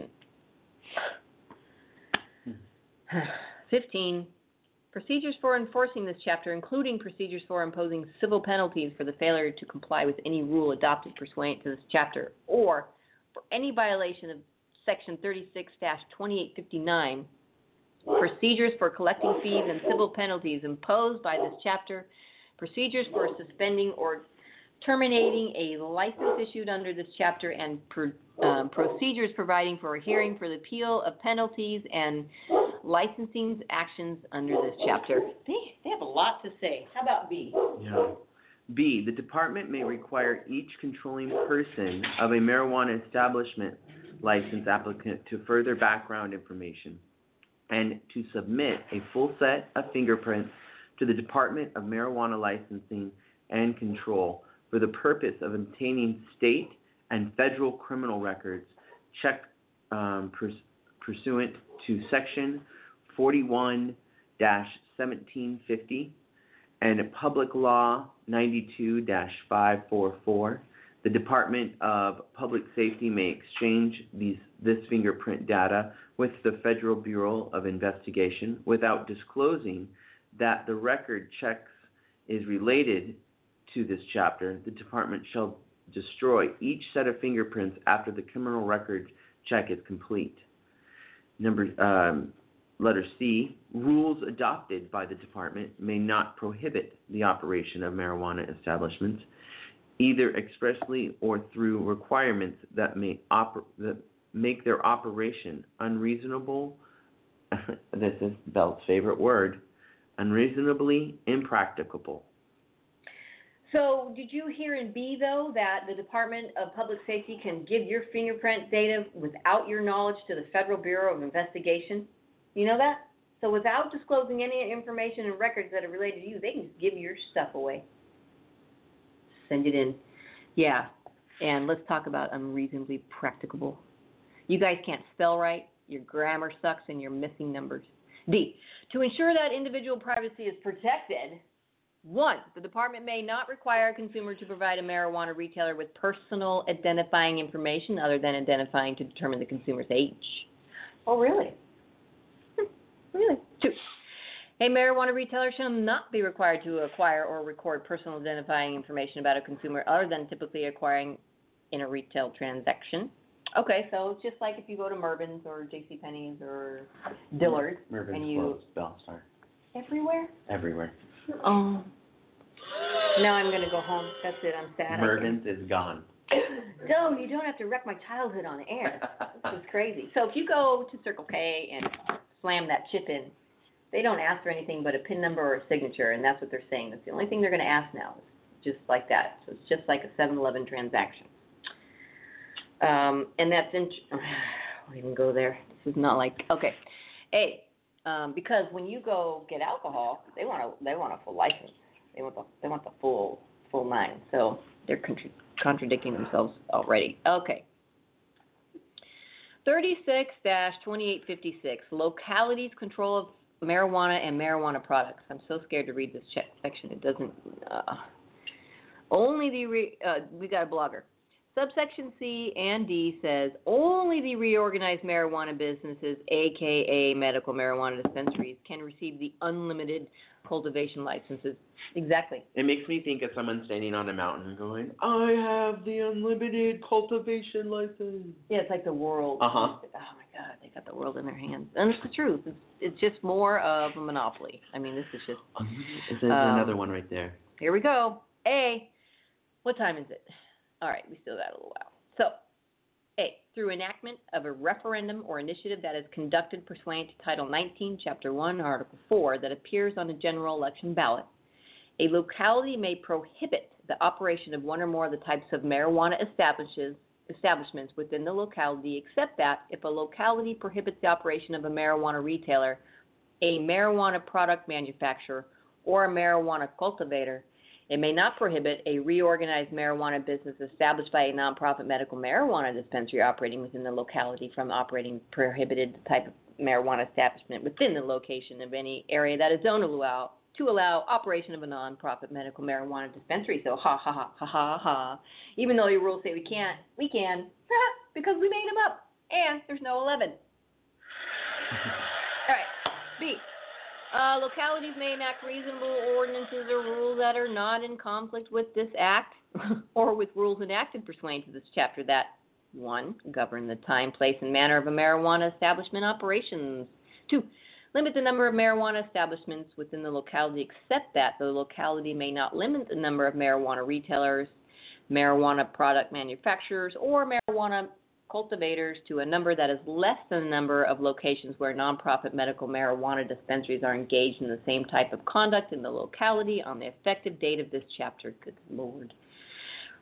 fifteen. Procedures for enforcing this chapter, including procedures for imposing civil penalties for the failure to comply with any rule adopted pursuant to this chapter, or for any violation of Section thirty-six dash twenty-eight fifty-nine, procedures for collecting fees and civil penalties imposed by this chapter, procedures for suspending or terminating a license issued under this chapter, and pro, um, procedures providing for a hearing for the appeal of penalties and licensing actions under this chapter. They, they have a lot to say. How about B? Yeah. B, the department may require each controlling person of a marijuana establishment license applicant to further background information and to submit a full set of fingerprints to the Department of Marijuana Licensing and Control for the purpose of obtaining state and federal criminal records check um, pers- pursuant to Section forty-one dash seventeen fifty and Public Law ninety-two dash five forty-four. The Department of Public Safety may exchange these, this fingerprint data with the Federal Bureau of Investigation without disclosing that the record checks is related to this chapter. The department shall destroy each set of fingerprints after the criminal record check is complete. Number um, letter C, rules adopted by the department may not prohibit the operation of marijuana establishments, either expressly or through requirements that may oper- that make their operation unreasonable. This is Belt's favorite word, unreasonably impracticable. So did you hear in B, though, that the Department of Public Safety can give your fingerprint data without your knowledge to the Federal Bureau of Investigation? You know that? So without disclosing any information and records that are related to you, they can just give your stuff away. Send it in. Yeah. And let's talk about unreasonably practicable. You guys can't spell right. Your grammar sucks and you're missing numbers. D, to ensure that individual privacy is protected, one, the department may not require a consumer to provide a marijuana retailer with personal identifying information other than identifying to determine the consumer's age. Oh, really? Really? Two, a marijuana retailer shall not be required to acquire or record personal identifying information about a consumer other than typically acquiring in a retail transaction. Okay, so it's just like if you go to Mervyn's or JCPenney's or Dillard's. Mervyn's and you closed, Bellstar. Everywhere? Everywhere. Oh. Now I'm going to go home. That's it. I'm sad. Mervyn's is gone. No, you don't have to wreck my childhood on air. This is crazy. So if you go to Circle K and slam that chip in, they don't ask for anything but a PIN number or a signature, and that's what they're saying. That's the only thing they're going to ask now, is just like that. So it's just like a seven eleven transaction. Um, and that's in. I won't even go there. This is not like okay. A, um, because when you go get alcohol, they want a they want a full license. They want the they want the full full nine. So they're contra- contradicting themselves already. Okay. thirty-six dash twenty-eight fifty-six, localities control of marijuana and marijuana products. I'm so scared to read this check section. It doesn't. Uh, only the re, uh, we got a blogger. Subsection C and D says only the reorganized marijuana businesses, aka medical marijuana dispensaries, can receive the unlimited cultivation licenses. Exactly. It makes me think of someone standing on a mountain going, I have the unlimited cultivation license. Yeah, it's like the world. Uh-huh. Oh, my God, they got the world in their hands. And it's the truth. It's, it's just more of a monopoly. I mean, this is just... There's um, another one right there. Here we go. A, what time is it? All right, we still got a little while. So, A, through enactment of a referendum or initiative that is conducted pursuant to Title nineteen, Chapter one, Article four, that appears on a general election ballot, a locality may prohibit the operation of one or more of the types of marijuana establishments within the locality, except that if a locality prohibits the operation of a marijuana retailer, a marijuana product manufacturer, or a marijuana cultivator, it may not prohibit a reorganized marijuana business established by a nonprofit medical marijuana dispensary operating within the locality from operating prohibited type of marijuana establishment within the location of any area that is zoned to allow, to allow operation of a nonprofit medical marijuana dispensary. So ha ha ha ha ha ha. Even though your rules say we can't, we can because we made them up and there's no eleven. All right, B. Uh, localities may enact reasonable ordinances or rules that are not in conflict with this act or with rules enacted pursuant to this chapter that, one, govern the time, place, and manner of a marijuana establishment operations. Two, limit the number of marijuana establishments within the locality except that the locality may not limit the number of marijuana retailers, marijuana product manufacturers, or marijuana cultivators to a number that is less than the number of locations where nonprofit medical marijuana dispensaries are engaged in the same type of conduct in the locality on the effective date of this chapter. Good Lord.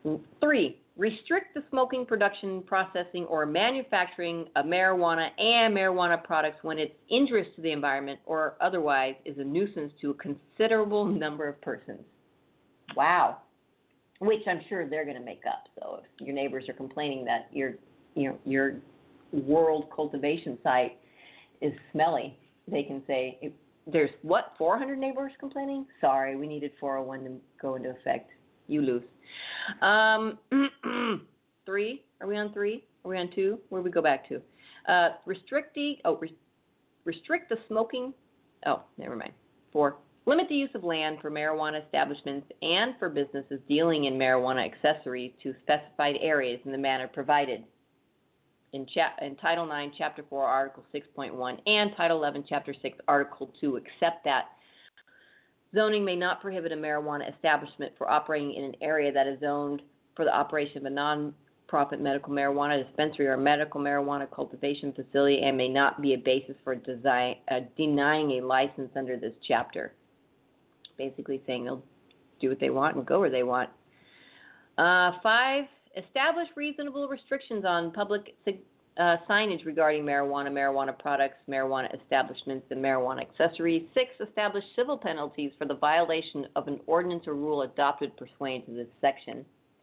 Three, restrict the smoking production, processing, or manufacturing of marijuana and marijuana products when it's injurious to the environment or otherwise is a nuisance to a considerable number of persons. Wow. Which I'm sure they're going to make up. So if your neighbors are complaining that your, you know, your world cultivation site is smelly, they can say, there's what, four hundred neighbors complaining? Sorry, we needed four oh one to go into effect. You lose. Um, three, are we on three? Are we on two? Where do we go back to? Uh, restrict the, oh, re- restrict the smoking, oh, never mind. Four, limit the use of land for marijuana establishments and for businesses dealing in marijuana accessories to specified areas in the manner provided in, cha- in Title nine, Chapter four, Article six point one, and Title eleven, Chapter six, Article two, except that zoning may not prohibit a marijuana establishment for operating in an area that is zoned for the operation of a non-profit medical marijuana dispensary or medical marijuana cultivation facility and may not be a basis for design, uh, denying a license under this chapter. Basically saying they'll do what they want and go where they want. Uh, five, establish reasonable restrictions on public uh, signage regarding marijuana, marijuana products, marijuana establishments, and marijuana accessories. Six, establish civil penalties for the violation of an ordinance or rule adopted pursuant to this section.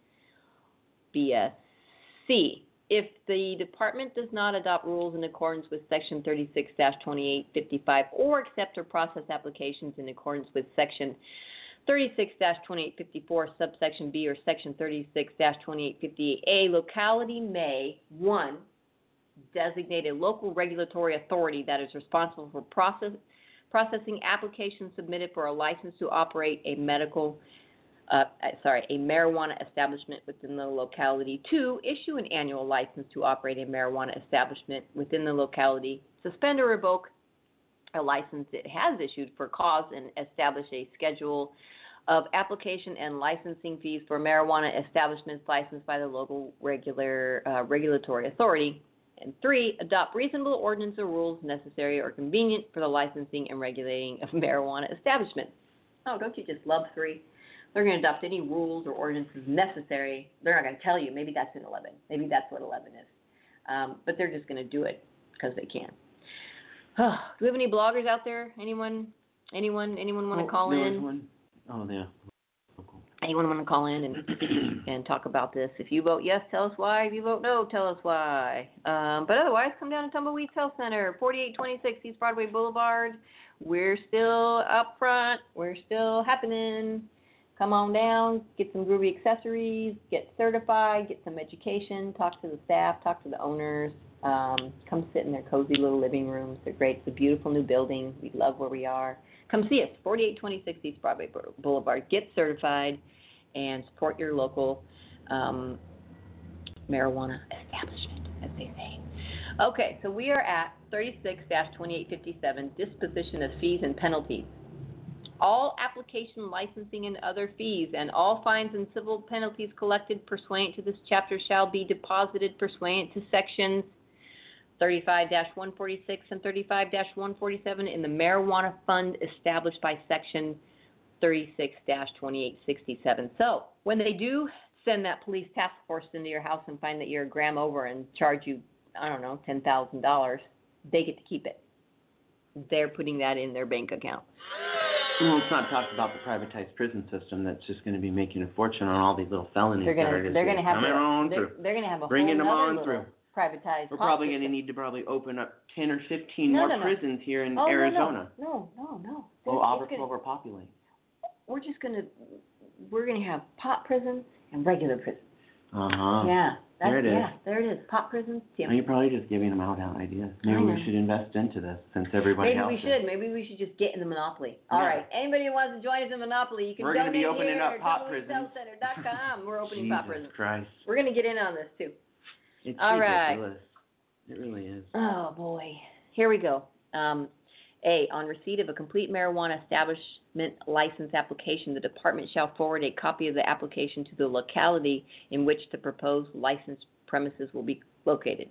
B S. C, if the department does not adopt rules in accordance with Section thirty-six dash twenty-eight fifty-five or accept or process applications in accordance with Section thirty-six dash twenty-eight fifty-four, subsection B, or Section thirty-six dash twenty-eight fifty-eight A, locality may, one, designate a local regulatory authority that is responsible for process, processing applications submitted for a license to operate a medical, uh, sorry, a marijuana establishment within the locality. Two, issue an annual license to operate a marijuana establishment within the locality. Suspend or revoke a license it has issued for cause and establish a schedule of application and licensing fees for marijuana establishments licensed by the local regular uh, regulatory authority. And three, adopt reasonable ordinance or rules necessary or convenient for the licensing and regulating of marijuana establishments. Oh, don't you just love three? They're going to adopt any rules or ordinances necessary. They're not going to tell you. Maybe that's in eleven. Maybe that's what eleven is. Um, but they're just going to do it because they can. Oh, do we have any bloggers out there? Anyone? Anyone? Anyone want to oh, call there in? Was one. Oh, yeah. Anyone want to call in and and talk about this? If you vote yes, tell us why. If you vote no, tell us why. Um, but otherwise, come down to Tumbleweeds Health Center, forty-eight twenty-six East Broadway Boulevard. We're still up front. We're still happening. Come on down, get some groovy accessories, get certified, get some education, talk to the staff, talk to the owners. Um, come sit in their cozy little living rooms. They're great. It's a beautiful new building. We love where we are. Come see us, forty-eight twenty-six East Broadway Boulevard. Get certified and support your local um, marijuana establishment, as they say. Okay, so we are at thirty-six dash twenty-eight fifty-seven, disposition of fees and penalties. All application, licensing, and other fees, and all fines and civil penalties collected pursuant to this chapter shall be deposited pursuant to sections thirty-five dash one forty-six and thirty-five dash one forty-seven in the marijuana fund established by section thirty-six dash twenty-eight sixty-seven. So when they do send that police task force into your house and find that you're a gram over and charge you, I don't know, ten thousand dollars, they get to keep it. They're putting that in their bank account. Well, it's not talked about the privatized prison system that's just going to be making a fortune on all these little felonies. They're going to they're going to have a, they're, they're going to have a bringing whole them on little through. Privatized. We're probably going to need to probably open up ten or fifteen no, more no, no. prisons here in oh, Arizona. No, no, no, no. Oh, Albert gonna, overpopulate. We're just going to we're going to have pot prisons and regular prisons. Uh huh. Yeah. That's, There it is. Yeah, there it is. Pot prisons. Yeah. Well, you're probably just giving them out ideas. Maybe we should invest into this since everybody Maybe else we is. should. Maybe we should just get in the monopoly. All Yeah. right. Anybody who wants to join us in Monopoly, you can We're gonna donate be opening here up at pot tumbleweeds prisons. health center dot com. We're opening Jesus pot prisons. Christ. We're going to get in on this, too. It's All right. ridiculous. It really is. Oh, boy. Here we go. Um, A, on receipt of a complete marijuana establishment license application, the department shall forward a copy of the application to the locality in which the proposed licensed premises will be located.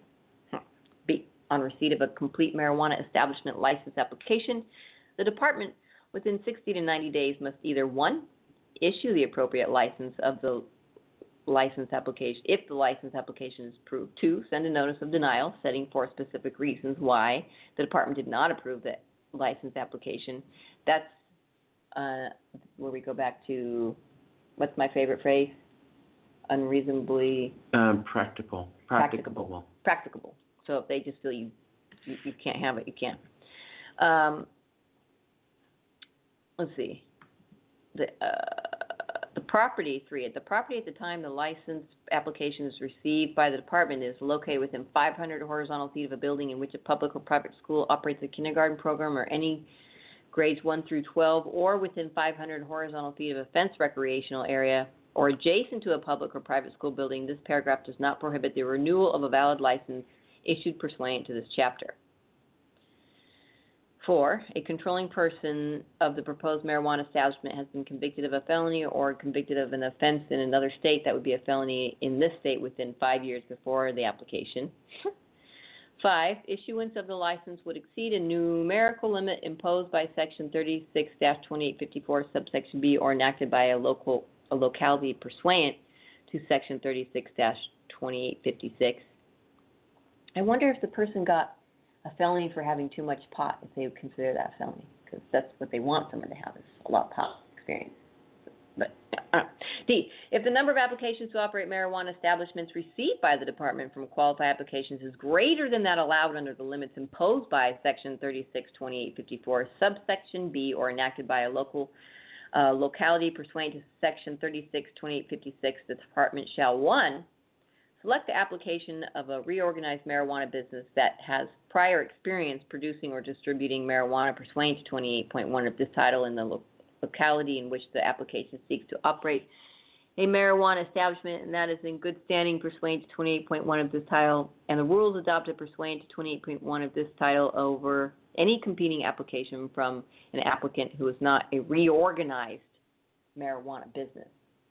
B, on receipt of a complete marijuana establishment license application, the department within sixty to ninety days must either, one, issue the appropriate license of the license application, if the license application is approved. Two, send a notice of denial setting forth specific reasons why the department did not approve the license application. That's uh, where we go back to, what's my favorite phrase? Unreasonably Um, practical. Practicable. Practicable. So if they just feel you, you, you can't have it, you can't. Um, let's see. The uh, the property, three, the property at the time the license application is received by the department is located within five hundred horizontal feet of a building in which a public or private school operates a kindergarten program or any grades one through twelve, or within five hundred horizontal feet of a fenced recreational area, or adjacent to a public or private school building. This paragraph does not prohibit the renewal of a valid license issued pursuant to this chapter. Four, a controlling person of the proposed marijuana establishment has been convicted of a felony or convicted of an offense in another state that would be a felony in this state within five years before the application. Five, issuance of the license would exceed a numerical limit imposed by Section thirty-six dash twenty-eight fifty-four, subsection B, or enacted by a local a locality pursuant to Section thirty-six dash twenty-eight fifty-six. I wonder if the person got a felony for having too much pot, if they would consider that a felony, because that's what they want someone to have, is a lot of pot experience. But uh, D, if the number of applications to operate marijuana establishments received by the department from qualified applications is greater than that allowed under the limits imposed by Section thirty-six twenty-eight fifty-four, subsection B, or enacted by a local uh, locality pursuant to Section thirty-six twenty-eight fifty-six, the department shall, one, select the application of a reorganized marijuana business that has prior experience producing or distributing marijuana pursuant to twenty-eight point one of this title in the lo- locality in which the application seeks to operate a marijuana establishment, and that is in good standing pursuant to twenty-eight point one of this title, and the rules adopted pursuant to twenty-eight point one of this title over any competing application from an applicant who is not a reorganized marijuana business.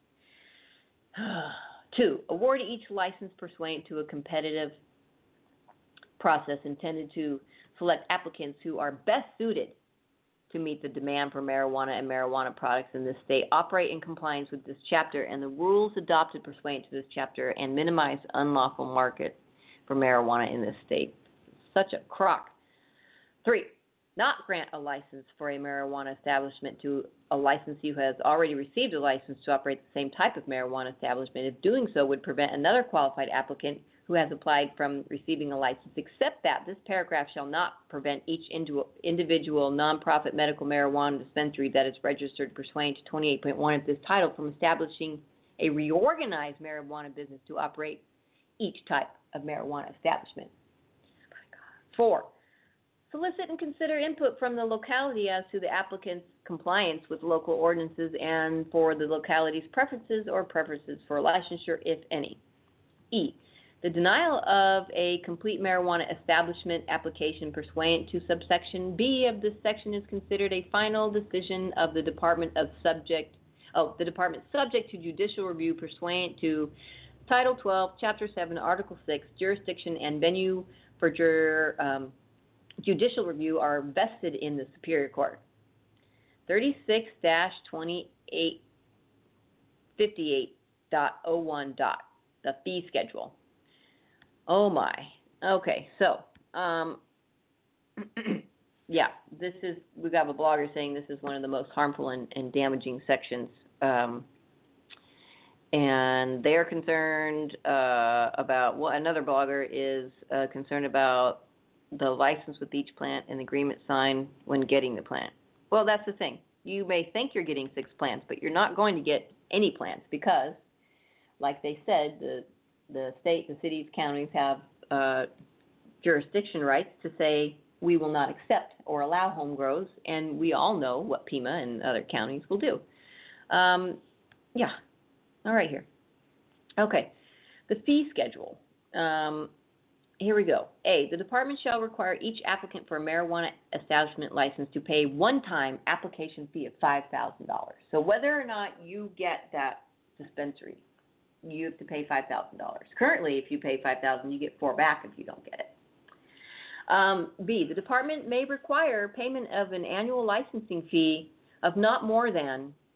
Two, award each license pursuant to a competitive process intended to select applicants who are best suited to meet the demand for marijuana and marijuana products in this state, operate in compliance with this chapter and the rules adopted pursuant to this chapter, and minimize unlawful market for marijuana in this state. Such a crock. Three, not grant a license for a marijuana establishment to a licensee who has already received a license to operate the same type of marijuana establishment, if doing so would prevent another qualified applicant who has applied from receiving a license, except that this paragraph shall not prevent each individual nonprofit medical marijuana dispensary that is registered pursuant to twenty-eight point one of this title from establishing a reorganized marijuana business to operate each type of marijuana establishment. Four, solicit and consider input from the locality as to the applicant's compliance with local ordinances and for the locality's preferences or preferences for licensure, if any. E, the denial of a complete marijuana establishment application pursuant to subsection B of this section is considered a final decision of the Department of Subject, oh, the Department subject to judicial review pursuant to Title twelve, Chapter seven, Article six, jurisdiction and venue for jur, um, judicial review are vested in the Superior Court. thirty-six dash twenty-eight fifty-eight point oh one. The fee schedule. Oh my. Okay, so, um, yeah, this is, we got a blogger saying this is one of the most harmful and, and damaging sections. Um, and they're concerned uh, about, well, another blogger is uh, concerned about the license with each plant and agreement signed when getting the plant. Well, that's the thing. You may think you're getting six plants, but you're not going to get any plants because, like they said, the the state, the cities, counties have uh, jurisdiction rights to say we will not accept or allow home grows, and we all know what Pima and other counties will do. Um, yeah. All right here. Okay. The fee schedule. Um, Here we go. A, the department shall require each applicant for a marijuana establishment license to pay one-time application fee of five thousand dollars. So whether or not you get that dispensary, you have to pay five thousand dollars. Currently, if you pay five thousand dollars, you get four back if you don't get it. Um, B, the department may require payment of an annual licensing fee of not more than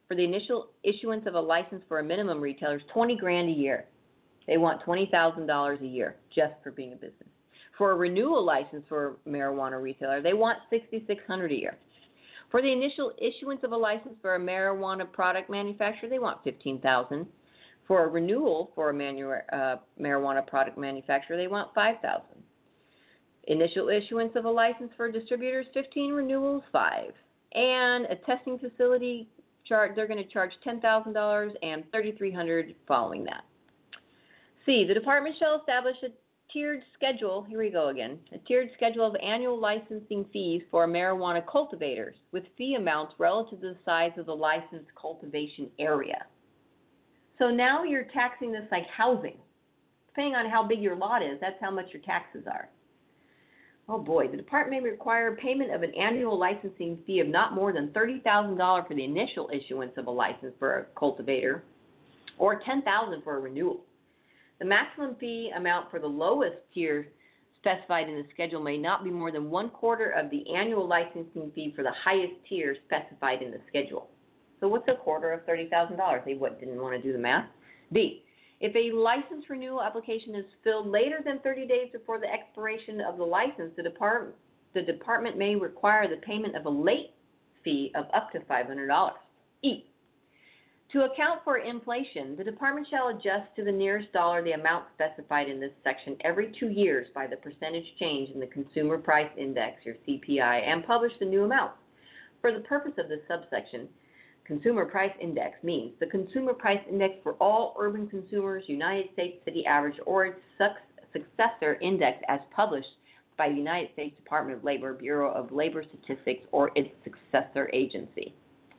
For the initial issuance of a license for a minimum retailer is twenty grand a year. They want twenty thousand dollars a year just for being a business. For a renewal license for a marijuana retailer, they want sixty-six hundred dollars a year. For the initial issuance of a license for a marijuana product manufacturer, they want fifteen thousand dollars. For a renewal for a manu- uh, marijuana product manufacturer, they want five thousand dollars. Initial issuance of a license for distributors, fifteen renewals, five. And a testing facility, char- they're going to charge ten thousand dollars and thirty-three hundred dollars following that. C, the department shall establish a tiered schedule, here we go again, a tiered schedule of annual licensing fees for marijuana cultivators with fee amounts relative to the size of the licensed cultivation area. So now you're taxing this like housing. Depending on how big your lot is, that's how much your taxes are. Oh boy, the department may require payment of an annual licensing fee of not more than thirty thousand dollars for the initial issuance of a license for a cultivator or ten thousand dollars for a renewal. The maximum fee amount for the lowest tier specified in the schedule may not be more than one quarter of the annual licensing fee for the highest tier specified in the schedule. So what's a quarter of thirty thousand dollars? They what, didn't want to do the math? B, if a license renewal application is filled later than thirty days before the expiration of the license, the department, the department may require the payment of a late fee of up to five hundred dollars. E, to account for inflation, the department shall adjust to the nearest dollar the amount specified in this section every two years by the percentage change in the Consumer Price Index, or C P I, and publish the new amount. For the purpose of this subsection, Consumer Price Index means the Consumer Price Index for all urban consumers, United States city average, or its successor index as published by the United States Department of Labor, Bureau of Labor Statistics, or its successor agency.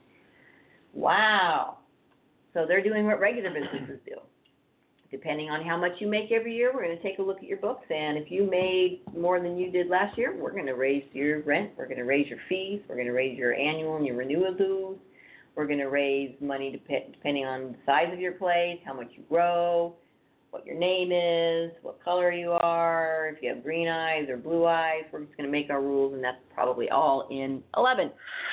Wow. So they're doing what regular businesses do. Depending on how much you make every year, we're going to take a look at your books, and if you made more than you did last year, we're going to raise your rent, we're going to raise your fees, we're going to raise your annual and your renewal dues. We're going to raise money depending on the size of your place, how much you grow, what your name is, what color you are, if you have green eyes or blue eyes. We're just going to make our rules, and that's probably all in eleven.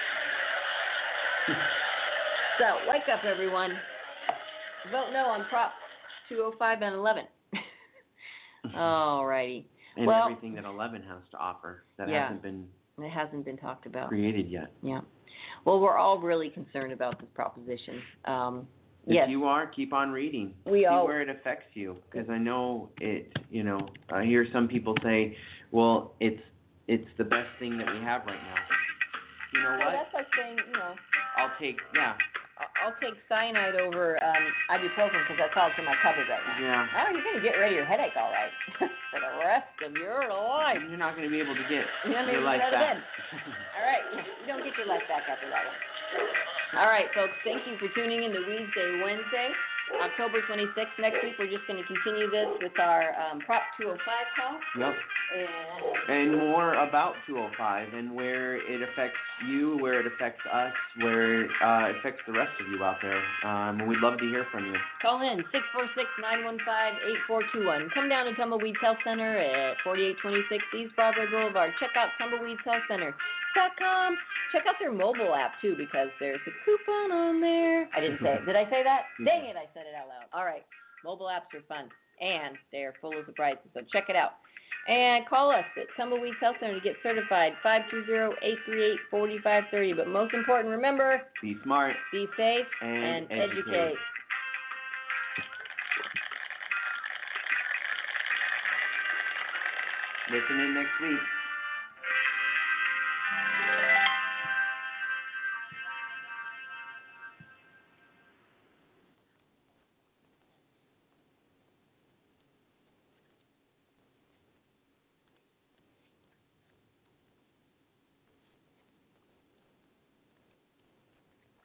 So, wake up, everyone. Vote no on Prop two oh five and eleven. All righty. And well, everything that eleven has to offer that yeah, hasn't been it hasn't been talked about. created yet. Yeah. Well, we're all really concerned about this proposition. Um, if yes. you are, keep on reading. We See all, where it affects you, because I know it. You know, I hear some people say, "Well, it's it's the best thing that we have right now." You know well, what? that's like saying, you know, I'll take yeah. I'll take cyanide over um, ibuprofen because that's all that's in my cupboard right now. Yeah. Oh, you're going to get rid of your headache all right for the rest of your life. You're not going to be able to get You're not your gonna life get out of back. bed. All right. You don't get your life back after that one. All right, folks. Thank you for tuning in to Weedsday Wednesday, October twenty-sixth. Next week, we're just going to continue this with our um, Prop two oh five call. Yep. And, And more about two oh five and where it affects you, where it affects us, where uh, it affects the rest of you out there. Um, and we'd love to hear from you. call in six four six, nine one five, eight four two one. Come down to Tumbleweeds Health Center at forty-eight twenty-six East Broadway Boulevard. Check out tumbleweeds health center dot com. Check out their mobile app, too, because there's a coupon on there. I didn't say it. Did I say that? Dang it, I said it out loud. All right. Mobile apps are fun, and they're full of surprises, so check it out. And call us at Tumbleweeds Health Center to get certified, five two zero, eight three eight, four five three zero. But most important, remember, be smart, be safe, and, and educate. educate. Listen in next week.